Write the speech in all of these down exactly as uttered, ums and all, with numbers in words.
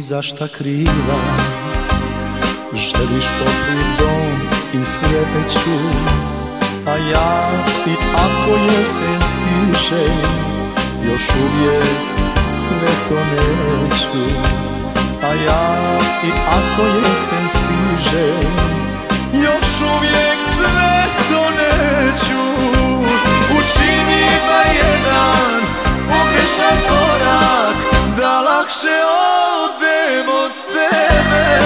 za šta kriva. Želiš topli dom i sreću, a ja i ako jesen stiže, još uvijek sve to neću. A ja i ako jesen stiže, još uvijek sve to neću. Učini ba jedan pogrešan korak, da lakše odem od tebe.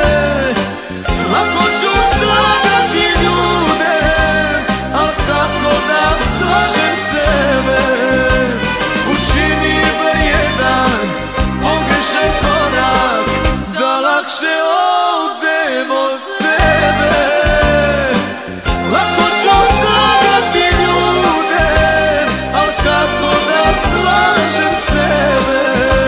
Lako ću slagati ljude, al kako da slažem sebe. Učini ba jedan pogrešan korak, da lakše odem od tebe. Lako ću slagati ljude, al kako da slažem sebe.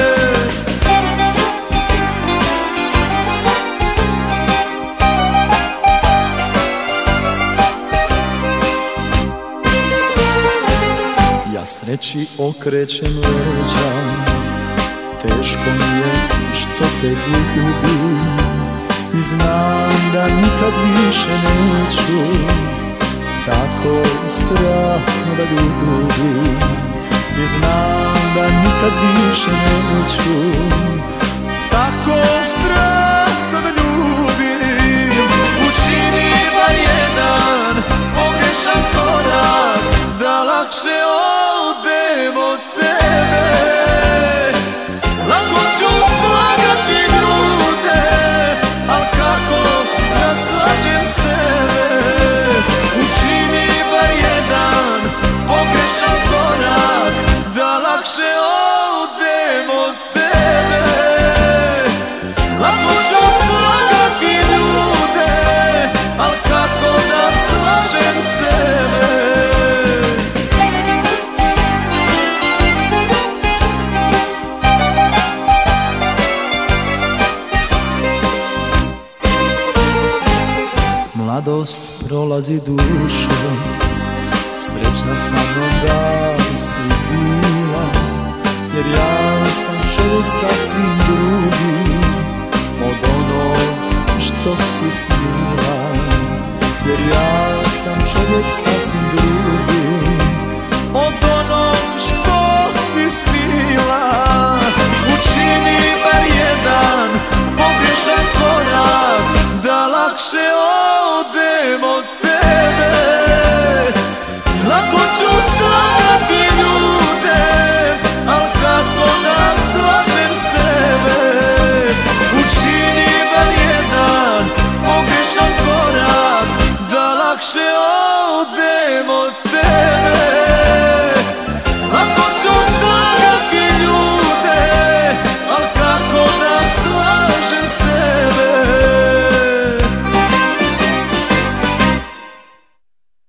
Ja sreći okrećem leđa, teško mi je što te gubim, i znam da nikad više neću tako strasno da ljubim. I znam da nikad više neću tako strasno da ljubim. Učini ba jedan pogrešan korak, da lakše odem od tebe. Lako ću slagati ljude, al kako da slažem sebe. Učini bar jedan pogrešan korak, da lakše odem od tebe. Lako ću slagati ljude, al kako da slažem sebe. Mladost prolazi dušom, srećna sa mnom da si bila, jer ja sam čovjek sasvim drugi od onog što si snila. Jer ja sam čovjek sasvim drugi od onog što si snila.